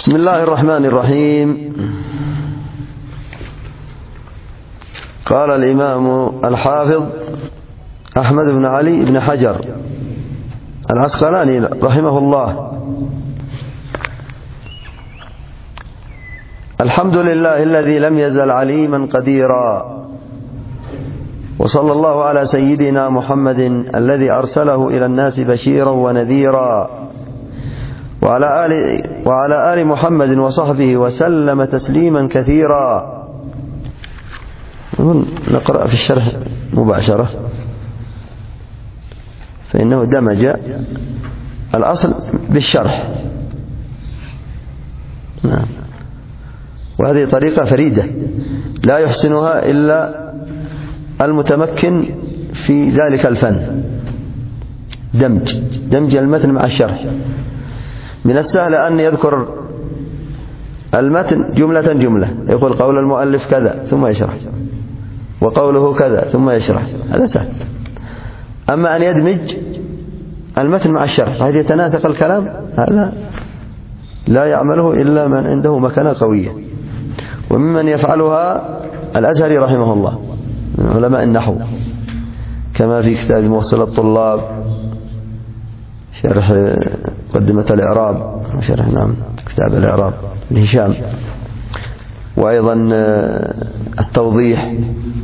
بسم الله الرحمن الرحيم. قال الإمام الحافظ أحمد بن علي بن حجر العسقلاني رحمه الله: الحمد لله الذي لم يزل عليما قديرا، وصلى الله على سيدنا محمد الذي أرسله إلى الناس بشيرا ونذيرا، وعلى آل محمد وصحبه وسلم تسليما كثيرا. نقرأ في الشرح مباشرة، فإنه دمج الأصل بالشرح. نعم. وهذه طريقة فريدة لا يحسنها إلا المتمكن في ذلك الفن، دمج المتن مع الشرح. من السهل أن يذكر المتن جملة، يقول قول المؤلف كذا ثم يشرح، وقوله كذا ثم يشرح، هذا سهل. أما أن يدمج المتن مع الشرح بحيث يتناسق الكلام، هذا لا يعمله إلا من عنده مكانة قوية. وممن يفعلها الأزهري رحمه الله من علماء النحو، كما في كتاب موصل الطلاب، شرح مقدمة الإعراب، شرح كتاب الإعراب لهشام، وأيضا التوضيح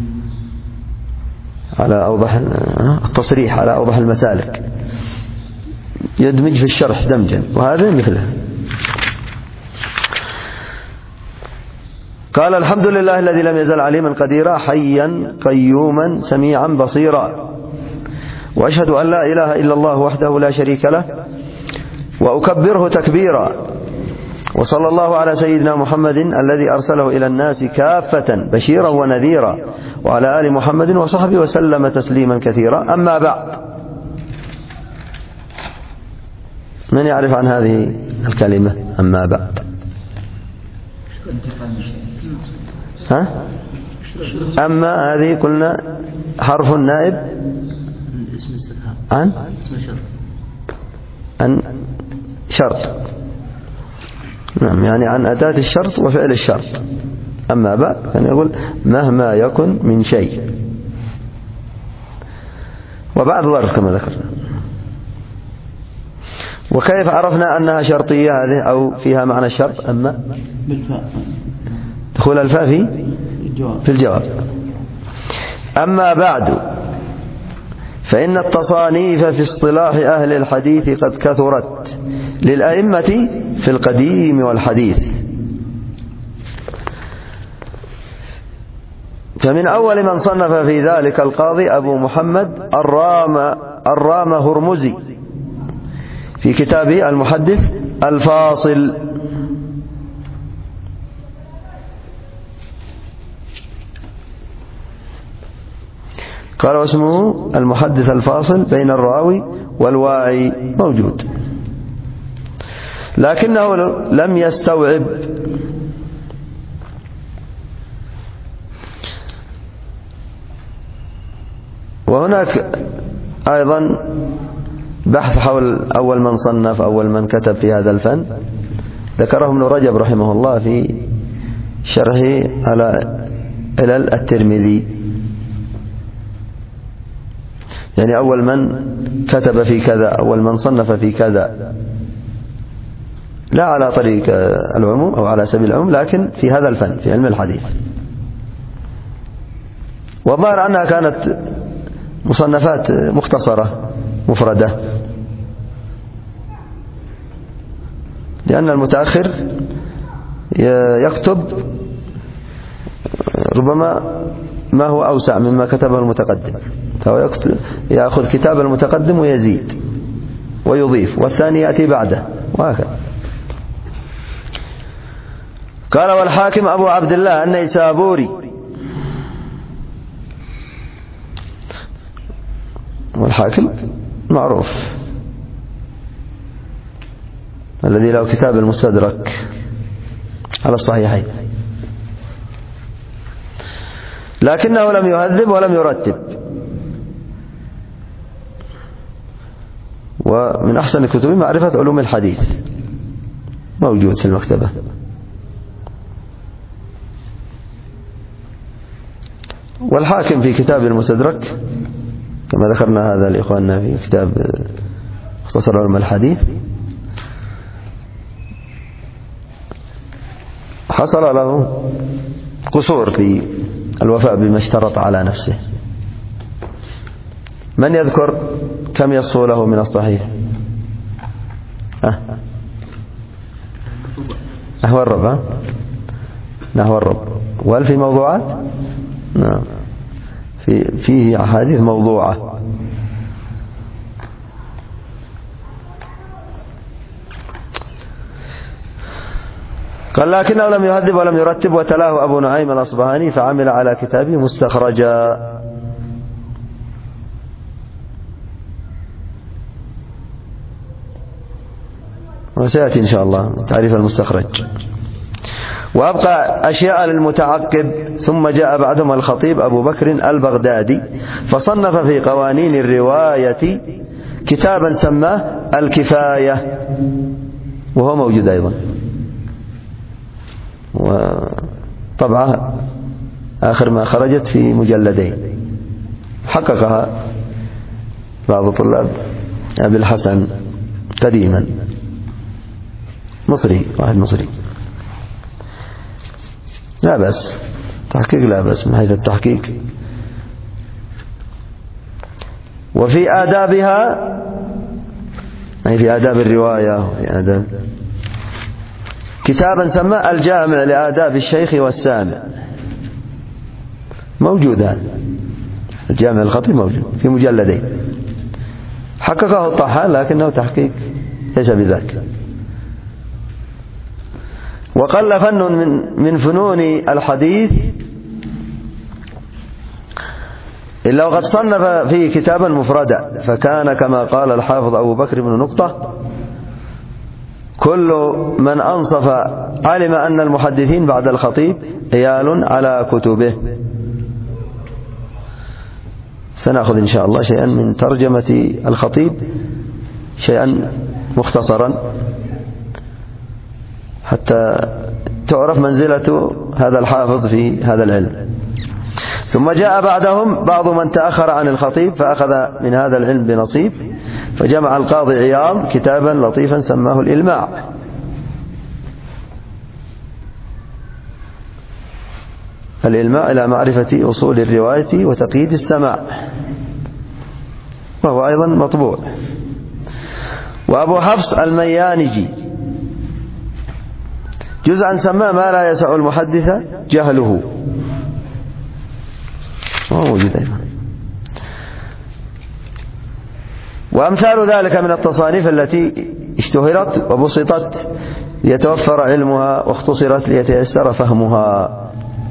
على أوضح التصريح على أوضح المسالك، يدمج في الشرح دمجا، وهذا مثله. قال: الحمد لله الذي لم يزل عليما قديرا، حيا قيوما سميعا بصيرا، وأشهد أن لا إله إلا الله وحده لا شريك له، وأكبره تكبيرا، وصلى الله على سيدنا محمد الذي أرسله إلى الناس كافة بشيرا ونذيرا، وعلى آل محمد وصحبه وسلم تسليما كثيرا. أما بعد، من يعرف عن هذه الكلمة أما بعد؟ أما هذه قلنا حرف نائب عن شرط، نعم، يعني عن أداة الشرط وفعل الشرط. أما بعد كان يقول مهما يكن من شيء، وبعد ظرف كما ذكرنا. وكيف عرفنا أنها شرطية هذه أو فيها معنى الشرط؟ أما دخول الفاء في الجواب. أما بعد، فإن التصانيف في اصطلاح أهل الحديث قد كثرت للأئمة في القديم والحديث، فمن أول من صنف في ذلك القاضي أبو محمد الرام هرمزي في كتابه المحدث الفاصل. قال: واسمه المحدث الفاصل بين الراوي والواعي، موجود، لكنه لم يستوعب وهناك أيضا بحث حول أول من صنف، أول من كتب في هذا الفن، ذكره ابن رجب رحمه الله في شرحه على علل الترمذي، يعني أول من كتب في كذا، أول من صنف في كذا، لا على طريق العموم أو على سبيل العموم، لكن في هذا الفن في علم الحديث. والظاهر أنها كانت مصنفات مختصرة مفردة، لأن المتأخر يكتب ربما ما هو أوسع مما كتبه المتقدم، فهو يأخذ كتاب المتقدم ويزيد ويضيف، والثاني يأتي بعده، وهكذا. قال: والحاكم أبو عبد الله النيسابوري. والحاكم معروف الذي له كتاب المستدرك على الصحيحين، لكنه لم يهذب ولم يرتب، ومن أحسن الكتب معرفة علوم الحديث، موجود في المكتبة. والحاكم في كتاب المستدرك كما ذكرنا هذا لإخواننا في كتاب مختصر علم الحديث حصل له قصور في الوفاء بما اشترط على نفسه. من يذكر كم يصفو له من الصحيح؟ نحو الربع، نحو الربع. وهل في موضوعات؟ نعم، فيه أحاديث موضوعة. قال لكنه لم يهذب ولم يرتب، وتلاه أبو نعيم الأصبهاني فعمل على كتابه مستخرجا. وسيأتي إن شاء الله تعريف المستخرج. وأبقى أشياء للمتعقب. ثم جاء بعدهم الخطيب أبو بكر البغدادي فصنف في قوانين الرواية كتابا سماه الكفاية، وهو موجود أيضا، وطبعا آخر ما خرجت في مجلدين، حققها بعض طلاب أبي الحسن قديما، مصري، واحد مصري، لا بأس تحقيق، لا بأس من حيث التحقيق. وفي آدابها، أي في آداب الرواية، وفي آداب كتابا سماه الجامع لآداب الشيخ والسامع، موجود هذا الجامع الخطيب، موجود في مجلدين، حققه الطحان لكنه تحقيق ليس بذاك. وقل فن من فنون الحديث إلا وقد صنف فيه كتابا مفردا، فكان كما قال الحافظ أبو بكر بن نقطة: كل من أنصف علم أن المحدثين بعد الخطيب عيال على كتبه. سنأخذ إن شاء الله شيئا من ترجمة الخطيب، شيئا مختصرا حتى تعرف منزلة هذا الحافظ في هذا العلم. ثم جاء بعدهم بعض من تأخر عن الخطيب فأخذ من هذا العلم بنصيب، فجمع القاضي عياض كتابا لطيفا سماه الإلماع، الإلماع إلى معرفة أصول الرواية وتقييد السماع، وهو أيضا مطبوع. وأبو حفص الميانجي جزءا سماه ما لا يسع المحدث جهله، موجود أيضا. وأمثال ذلك من التصانيف التي اشتهرت وبسطت ليتوفر علمها واختصرت ليتيسر فهمها،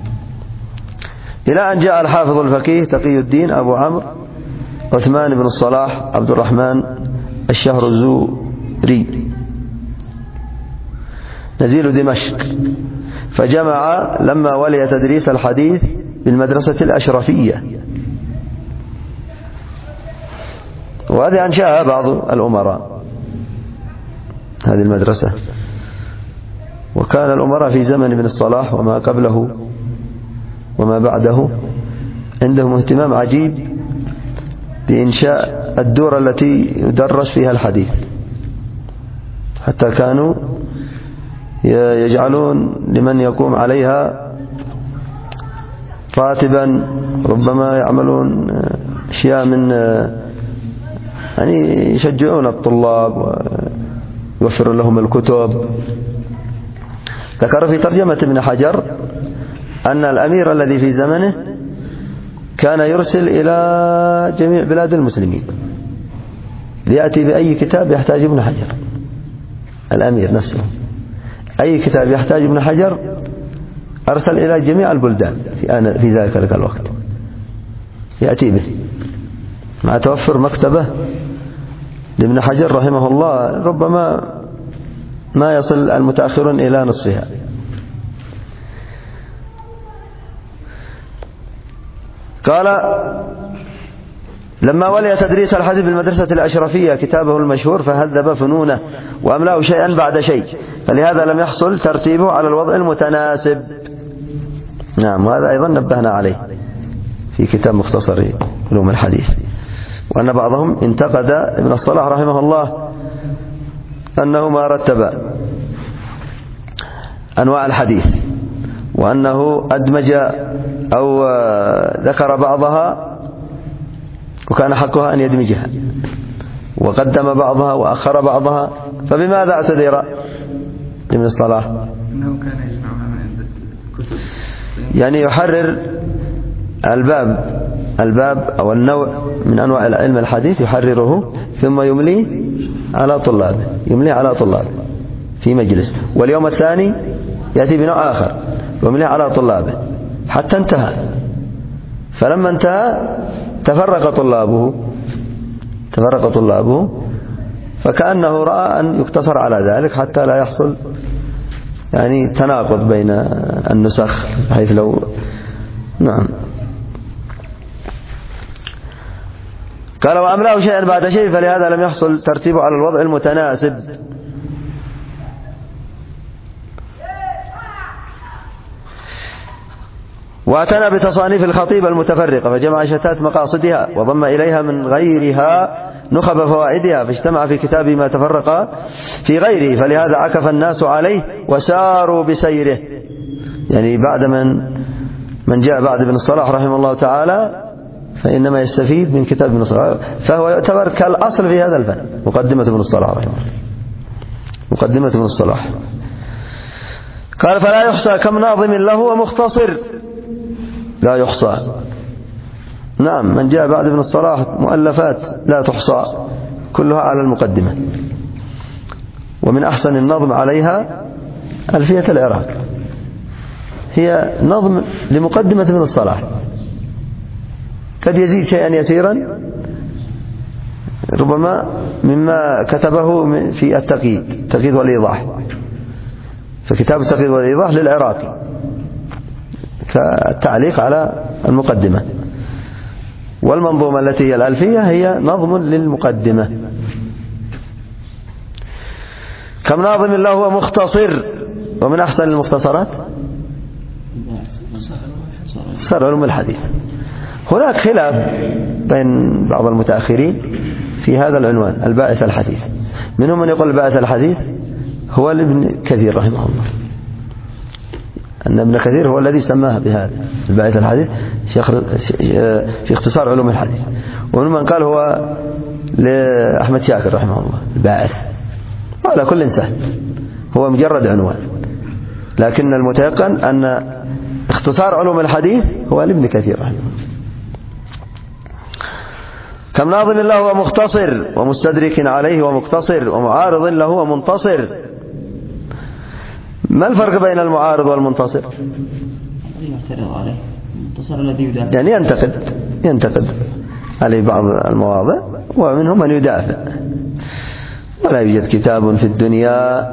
إلى أن جاء الحافظ الفقيه تقي الدين أبو عمرو عثمان بن الصلاح عبد الرحمن الشهرزوري نزيل دمشق، فجمع لما ولي تدريس الحديث بالمدرسة الأشرفية، وهذه أنشأها بعض الأمراء هذه المدرسة. وكان الأمراء في زمن ابن الصلاح وما قبله وما بعده عندهم اهتمام عجيب بإنشاء الدور التي يدرس فيها الحديث، حتى كانوا يجعلون لمن يقوم عليها راتبا، ربما يعملون أشياء من يعني يشجعون الطلاب ويوفرون لهم الكتب. ذكر في ترجمة ابن حجر أن الأمير الذي في زمنه كان يرسل إلى جميع بلاد المسلمين ليأتي بأي كتاب يحتاج ابن حجر، الأمير نفسه أي كتاب يحتاج ابن حجر أرسل إلى جميع البلدان في ذلك الوقت يأتي به، مع توفر مكتبة لابن حجر رحمه الله ربما ما يصل المتأخرون إلى نصفها. قال: لما ولي تدريس الحديث بالمدرسة الأشرفية كتابه المشهور فهذب فنونه وأملاه شيئا بعد شيء، فلهذا لم يحصل ترتيبه على الوضع المتناسب. نعم، وهذا أيضا نبهنا عليه في كتاب مختصر علوم الحديث. وأن بعضهم انتقد ابن الصلاح رحمه الله أنه ما رتب أنواع الحديث، وأنه أدمج أو ذكر بعضها وكان حقها أن يدمجها، وقدم بعضها وأخر بعضها. فبماذا اعتذر ابن الصلاح؟ إنه كان يجمعها من عند الكتب، يعني يحرر الباب أو النوع من أنواع علم الحديث، يحرره ثم يمليه على طلابه في مجلس، واليوم الثاني يأتي بنوع آخر يمليه على طلابه حتى انتهى. فلما انتهى تفرق طلابه، فكأنه رأى أن يقتصر على ذلك حتى لا يحصل يعني تناقض بين النسخ، بحيث لو نعم. قال وأملاه شيئا بعد شيء، فلهذا لم يحصل ترتيبه على الوضع المتناسب. واعتنى بتصانيف الخطيب المتفرقة، فجمع شتات مقاصدها وضم إليها من غيرها نخب فوائدها، فاجتمع في كتابه ما تفرق في غيره، فلهذا عكف الناس عليه وساروا بسيره. يعني بعد من جاء بعد ابن الصلاح رحمه الله تعالى فإنما يستفيد من كتاب ابن الصلاح، فهو يعتبر كالأصل في هذا الفن. مقدمة ابن الصلاح رحمه الله، مقدمة ابن الصلاح. قال فلا يحصى كم ناظم له ومختصر، لا يحصى. نعم، من جاء بعد ابن الصلاح مؤلفات لا تحصى كلها على المقدمة. ومن أحسن النظم عليها ألفية العراق، هي نظم لمقدمة ابن الصلاح، قد يزيد شيئا يسيرا ربما مما كتبه في التقييد والإيضاح، فكتاب التقييد والإيضاح للعراقي كالتعليق على المقدمة. والمنظومة التي هي الألفية هي نظم للمقدمة. كم ناظم له ومختصر، ومن أحسن المختصرات صار علوم الحديث. هناك خلاف بين بعض المتأخرين في هذا العنوان الباعث الحديث. منهم من يقول الباعث الحديث هو لابن كثير رحمه الله، أن ابن كثير هو الذي سماه بهذا الباعث الحديث في اختصار علوم الحديث. ومنهم من قال هو لأحمد شاكر رحمه الله الباعث. وعلى كل سهل، هو مجرد عنوان، لكن المتيقن أن اختصار علوم الحديث هو لابن كثير رحمه الله. كم ناظم له ومختصر ومستدرك عليه ومقتصر ومعارض له ومنتصر. ما الفرق بين المعارض والمنتصر؟ يعترض عليه المنتصر الذي يدافع، يعني ينتقد عليه بعض المواضع، ومنهم من يدافع. ولا يوجد كتاب في الدنيا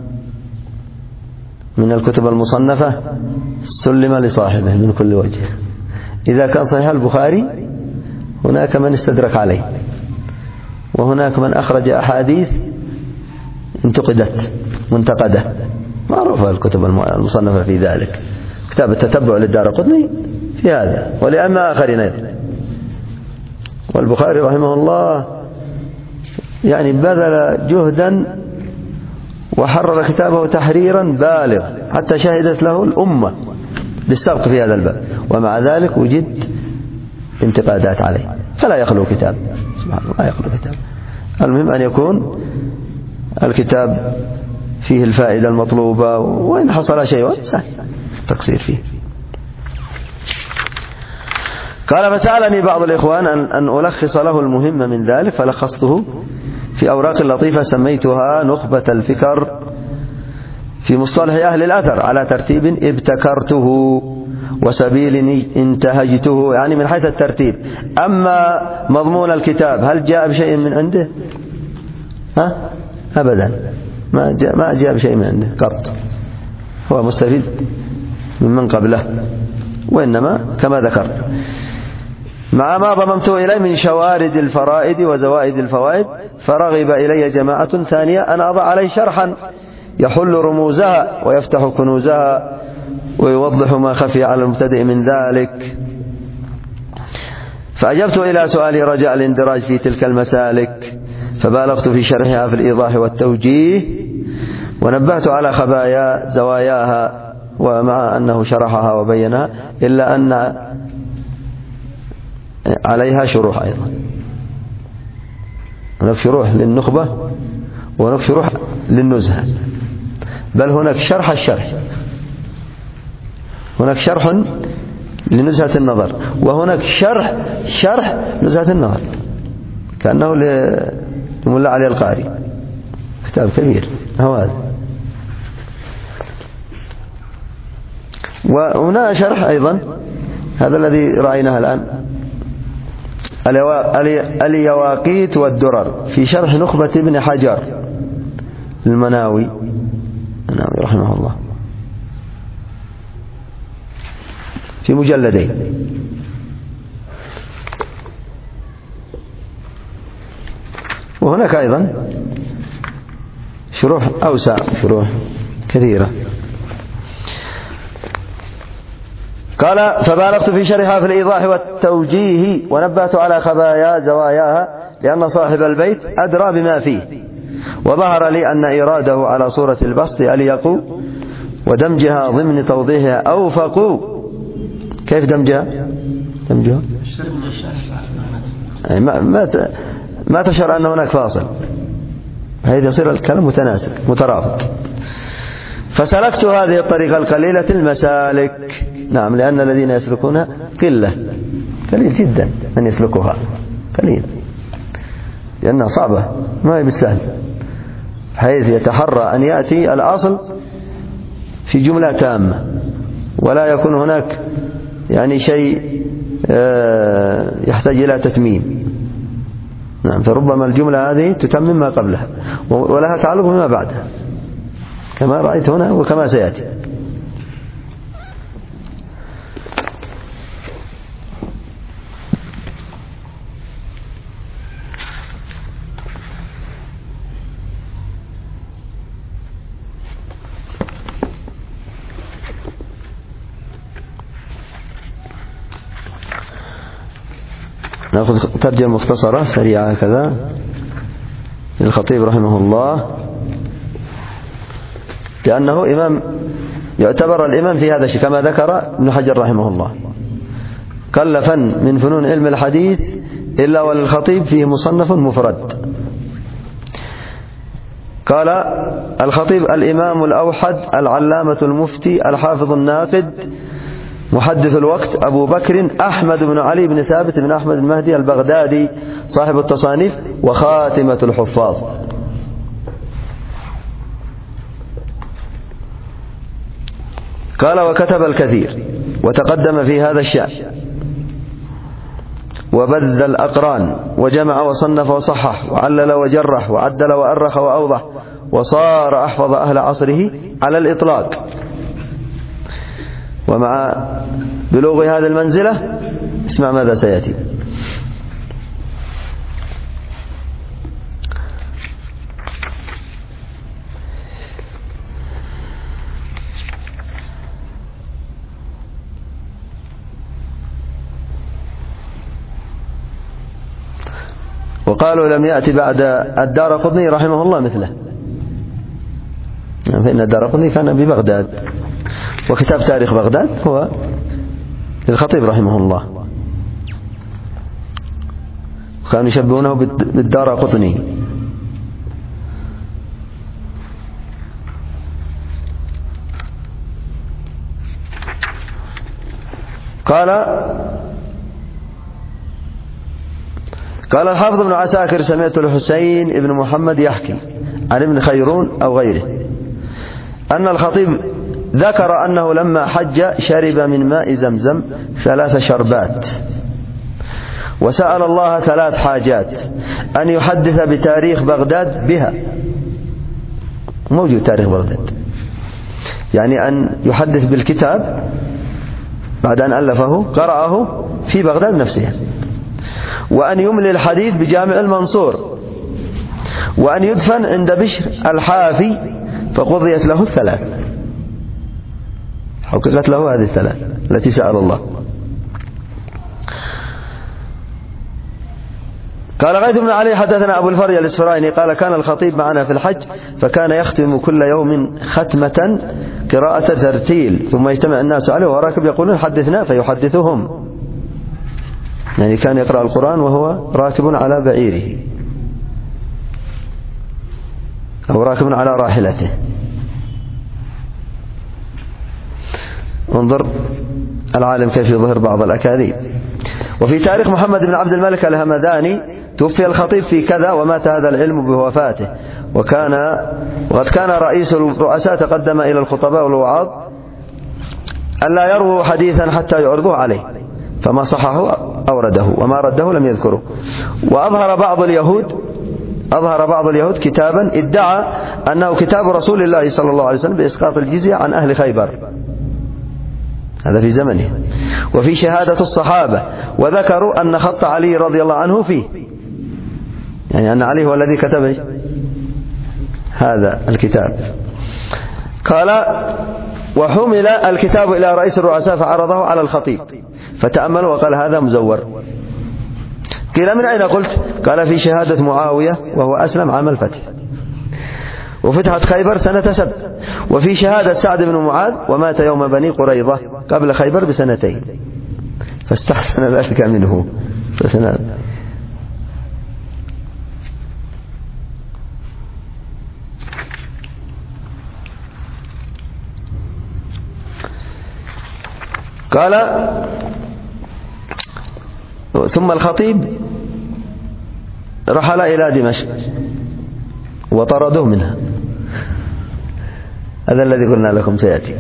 من الكتب المصنفة سلم لصاحبه من كل وجه. إذا كان صحيح البخاري هناك من استدرك عليه، وهناك من أخرج أحاديث انتقدت منتقدة، معروفة الكتب المصنفة في ذلك. كتاب التتبع للدارقطني في هذا، ولأما آخرين أيضا. والبخاري رحمه الله يعني بذل جهدا وحرر كتابه تحريرا بالغ، حتى شهدت له الأمة بالسبق في هذا الباب، ومع ذلك وجد انتقادات عليه. فلا يخلو كتاب، سبحان الله، لا يخلو كتاب. المهم أن يكون الكتاب فيه الفائدة المطلوبة، وإن حصل شيء سهل التقصير فيه. قال فسألني بعض الإخوان أن ألخص له المهم من ذلك، فلخصته في أوراق لطيفة سميتها نخبة الفكر في مصطلح أهل الأثر على ترتيب ابتكرته وسبيل انتهجته، يعني من حيث الترتيب. أما مضمون الكتاب هل جاء بشيء من عنده؟ أبدا، ما جاء بشيء من عنده قط، هو مستفيد ممن قبله، وإنما كما ذكرت مع ما ضممته إليه من شوارد الفرائد وزوائد الفوائد، فرغب إلي جماعة ثانية أن أضع عليه شرحا يحل رموزها ويفتح كنوزها ويوضح ما خفي على المبتدئ من ذلك. فأجبت إلى سؤالي رجاء الاندراج في تلك المسالك، فبالغت في شرحها في الإيضاح والتوجيه، ونبهت على خبايا زواياها، ومع أنه شرحها وبينها إلا أن عليها شروح أيضا. هناك شروح للنخبة وهناك شروح للنزهة، بل هناك شرح الشرح، هناك شرح لنزهة النظر، وهناك شرح نزهة النظر، كأنه لملا علي القاري، كتاب كبير هو هذا. وهنا شرح أيضا هذا الذي رأيناه الآن، اليواقيت والدرر في شرح نخبة ابن حجر المناوي رحمه الله في مجلدين. وهناك أيضا شروح أوسع، شروح كثيرة. قال فبالغت في شرحها في الإيضاح والتوجيه، ونبهت على خبايا زواياها، لأن صاحب البيت أدرى بما فيه، وظهر لي أن إراده على صورة البسط أليق، ودمجها ضمن توضيحها أوفق. كيف دمجها؟ ما تشعر أن هناك فاصل، هذا يصير الكلام متناسق مترابط. فسلكت هذه الطريقة القليلة المسالك، نعم، لأن الذين يسلكونها قليل جدا من يسلكها، قليل، لأنها صعبة ما هي بالسهل، حيث يتحرى أن يأتي الأصل في جملة تامة، ولا يكون هناك يعني شيء يحتاج إلى تتميم. نعم، فربما الجملة هذه تتمم ما قبلها ولها تعلق بما بعدها، كما رأيت هنا وكما سيأتي. نأخذ ترجمة مختصرة سريعة كذا للخطيب رحمه الله، لأنه إمام، يعتبر الإمام في هذا الشيء كما ذكر ابن حجر رحمه الله. قل فن من فنون علم الحديث إلا وللخطيب فيه مصنف مفرد. قال الخطيب الإمام الأوحد العلامة المفتي الحافظ الناقد محدث الوقت أبو بكر أحمد بن علي بن ثابت بن أحمد المهدي البغدادي، صاحب التصانيف وخاتمة الحفاظ. قال وكتب الكثير وتقدم في هذا الشأن، وبذل الأقران، وجمع وصنف وصحح وعلل وجرح وعدل وأرخ وأوضح، وصار أحفظ أهل عصره على الإطلاق. ومع بلوغ هذه المنزلة اسمع ماذا سيأتي. وقالوا لم يأتي بعد الدارقطني رحمه الله مثله، فإن الدارقطني كان ببغداد، وكتاب تاريخ بغداد هو للخطيب رحمه الله، وكانوا يشبهونه بالدارقطني. قال الحافظ ابن عساكر سمعت الحسين ابن محمد يحكي عن ابن خيرون أو غيره أن الخطيب ذكر أنه لما حج شرب من ماء زمزم 3 شربات، وسأل الله 3 حاجات: أن يحدث بتاريخ بغداد بها، موجود تاريخ بغداد، يعني أن يحدث بالكتاب بعد أن ألفه قرأه في بغداد نفسها، وأن يملي الحديث بجامع المنصور، وأن يدفن عند بشر الحافي فقضيت له الثلاث، حققت له هذه الثلاث التي سأل الله. قال غيث بن علي حدثنا أبو الفرج الإسفرايني قال كان الخطيب معنا في الحج فكان يختم كل يوم ختمة قراءة ترتيل، ثم يجتمع الناس عليه وهو راكب يقولون حدثنا فيحدثهم، يعني كان يقرأ القرآن وهو راكب على بعيره أو راكب على راحلته. انظر العالم كيف يظهر بعض الأكاذيب. وفي تاريخ محمد بن عبد الملك الهمداني توفي الخطيب في كذا ومات هذا العلم بوفاته، وقد كان رئيس الرؤساء تقدم إلى الخطباء والوعاظ ألا يرووا حديثا حتى يعرضوه عليه، فما صححه أورده وما رده لم يذكره. وأظهر بعض اليهود كتابا ادعى أنه كتاب رسول الله صلى الله عليه وسلم بإسقاط الجزية عن أهل خيبر، هذا في زمنه، وفي شهادة الصحابة، وذكروا أن خط علي رضي الله عنه فيه، يعني أن علي هو الذي كتب هذا الكتاب. قال وحمل الكتاب إلى رئيس الرؤساء فعرضه على الخطيب فتأملوا وقال هذا مزور. قيل من أين قلت؟ قال في شهادة معاوية وهو أسلم عام الفتح، وفتحت خيبر سنة 7، وفي شهادة سعد بن معاذ ومات يوم بني قريظة قبل خيبر بسنتين، فاستحسن ذلك منه. قال ثم الخطيب رحل إلى دمشق وطردوه منها، هذا الذي قلنا لكم سيأتي،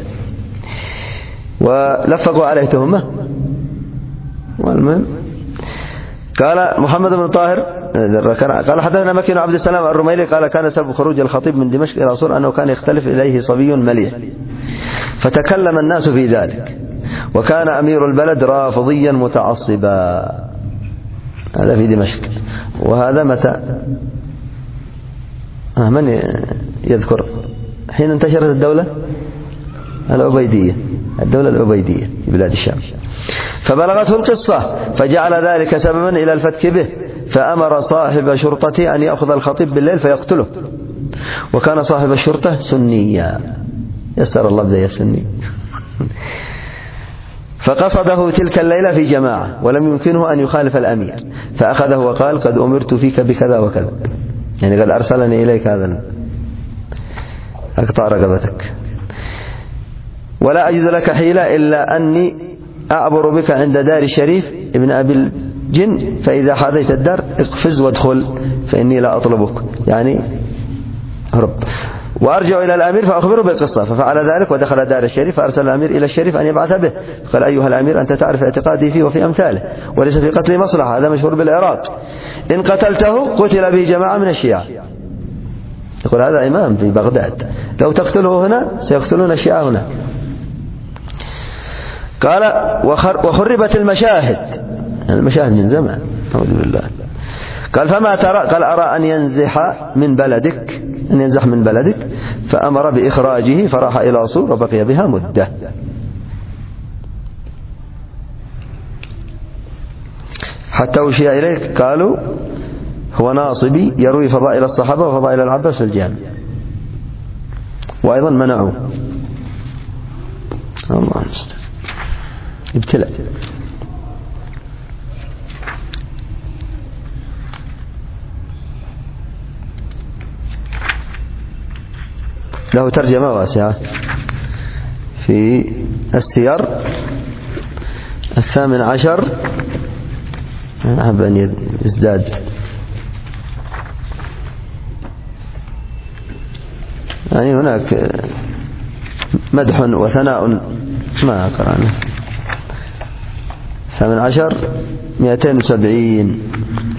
ولفقوا عليه تهمة. والمهم قال محمد بن طاهر قال حدثنا مكي بن عبد السلام الرميلي قال كان سبب خروج الخطيب من دمشق إلى صور أنه كان يختلف إليه صبي مليح، فتكلم الناس في ذلك، وكان أمير البلد رافضيا متعصبا، هذا في دمشق. وهذا متى من يذكر حين انتشرت الدولة العبيدية في بلاد الشام، فبلغته القصة فجعل ذلك سببا إلى الفتك به، فأمر صاحب شرطته أن يأخذ الخطيب بالليل فيقتله، وكان صاحب الشرطة سنيا، يسر الله بداية سني، فقصده تلك الليلة في جماعة ولم يمكنه أن يخالف الأمير، فأخذه وقال قد أمرت فيك بكذا وكذا، يعني قد أرسلني إليك هذا أقطع رقبتك، ولا أجد لك حيلة إلا أني أعبر بك عند دار الشريف ابن أبي الجن، فإذا حاذيت الدار اقفز وادخل فإني لا أطلبك، يعني هرب، وأرجع إلى الأمير فأخبره بالقصة. ففعل ذلك ودخل دار الشريف، فأرسل الأمير إلى الشريف أن يبعث به، قال أيها الأمير أنت تعرف اعتقادي فيه وفي أمثاله، وليس في قتل مصلحة، هذا مشهور بالعراق، إن قتلته قتل به جماعة من الشيعة، يقول هذا إمام في بغداد، لو تقتله هنا سيقتلون الشيعة هنا. قال وخربت المشاهد من زمان، أعوذ بالله. قال فما ترى؟ قال أرى أن ينزح من بلدك، فأمر بإخراجه فراح إلى صور وبقي بها مدة. حتى أوشي إليه قالوا هو ناصبي يروي فضائل الصحابة وفضائل العباس في الجامع، وأيضا منعوه، الله المستعان، ابتلاء. له ترجمة واسعة في السير 18، أحب أن يزداد يعني هناك مدح وثناء ما قرأنا 18 270